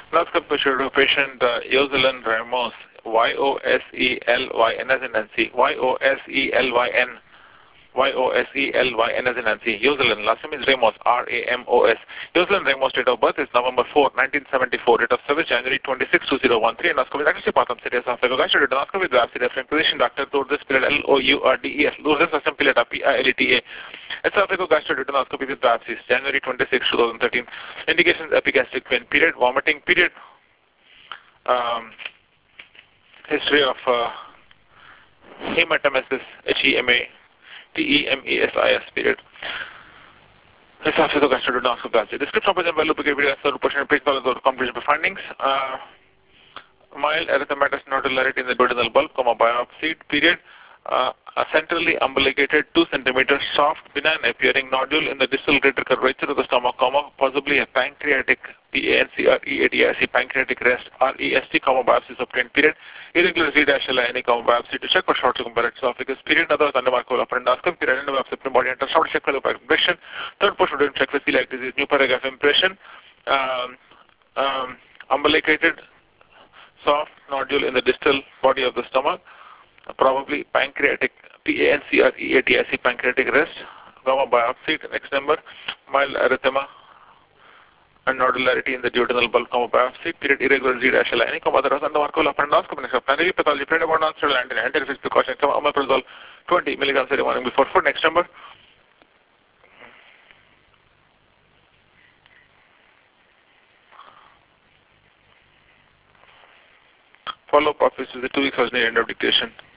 Endoscopy showed a patient Yoselyn Ramos, Yoselyn as in Nancy, Yoselyn as in Nancy. Yoselyn, last name is Ramos, Ramos. Yoselyn Ramos' date of birth is November 4, 1974. Date of service January 26, 2013. Endoscopy actually part of serious after gastric endoscopy with biopsy referring position Dr. Lourdes Pilet, Lourdes, Lourdes Assam Pileta, Pileta. Esophagogastric endoscopy with biopsies January 26, 2013. Indications epigastric pain period, vomiting period, history of hematemesis, HEMATEMESIS period. Esophagogastric endoscopy. Description of patient value behavior as a portion of patient comprehensive findings. Mild erythematous nodularity in the duodenal bulb, biopsy period. A centrally umbilicated 2 cm soft benign appearing nodule in the distal greater curvature of the stomach, possibly a pancreatic PANCREATIC pancreatic rest REST, biopsies obtained period. Irregular Z-LINE, biopsy to check for short circumference esophagus period. Otherwise, undermarkable upper endoscopy period, endoscopy supreme body ultrasound check for loop impression. Third portion would check for celiac disease, new paragraph impression. Umbilicated soft nodule in the distal body of the stomach, probably pancreatic, PANCREATIC pancreatic rest, biopsy. Next number, mild erythema and nodularity in the duodenal bulb, biopsy. Period, irregular Z-LINE, otherwise undermarkable upper endoscopy. Next up, primary pathology, predabond non-steroidal anti-reflux precaution, omeprazole 20 milligrams every morning before food. Next number. Follow-up office is the 2 weeks was near end of dictation.